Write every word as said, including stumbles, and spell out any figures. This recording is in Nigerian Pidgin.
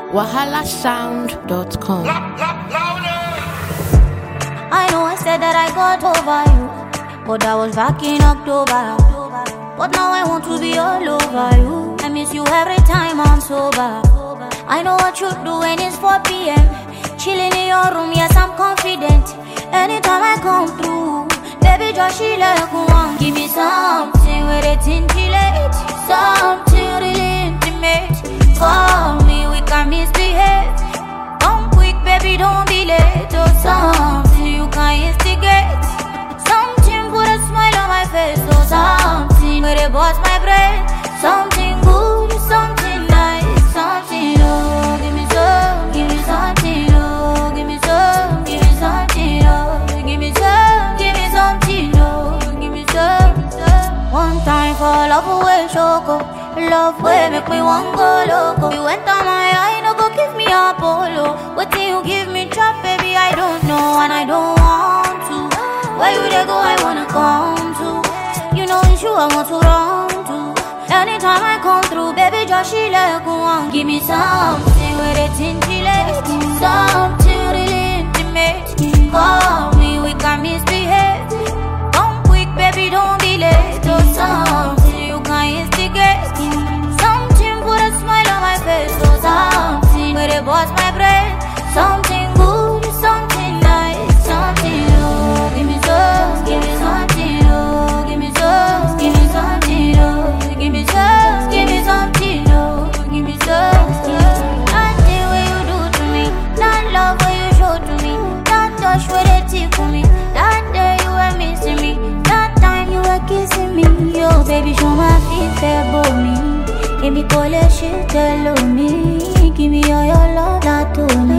wahala sound dot com. I know I said that I got over you, but that was back in October. But now I want to be all over you. I miss you every time I'm sober. I know what you do when it's four p.m. Chilling in your room, yes, I'm confident. Anytime I come through, baby, just she like one. Give me something with it intellect, something really intimate. Call me, we can misbehave. Come quick, baby, don't be late. Or something you can instigate. Something put a smile on my face. Or something where they bust my brain. Something good, something nice, something oh, give me some, give me something oh, give me some, give me something oh, give me some, give me something oh, give me some. One time for love away, choco. Love way make me want go loco. You went on my eye, no go give me a polo. What do you give me trap, baby? I don't know and I don't want to. Where you they go, I wanna come to. You know it's you I want to run to. Anytime I come through, baby, just she like one. Give me something with it intellect, something really intimate. Call me, we can misbehave. Come quick, baby, don't be late. Or something you can instigate. Something put a smile on my face. Or something where they bust my brain. Something good, something nice, something oh, give me some, give me something oh, give me some, give me something oh. Give me some, give me something, no. Give me some, that thing what you do to me, that love what you show to me, that touch what they tickle me, that day you were missing me, that time you were kissing me. Yo, baby, show my feet, about me. Give me call your shit, tell me. Give me all your love, that to me.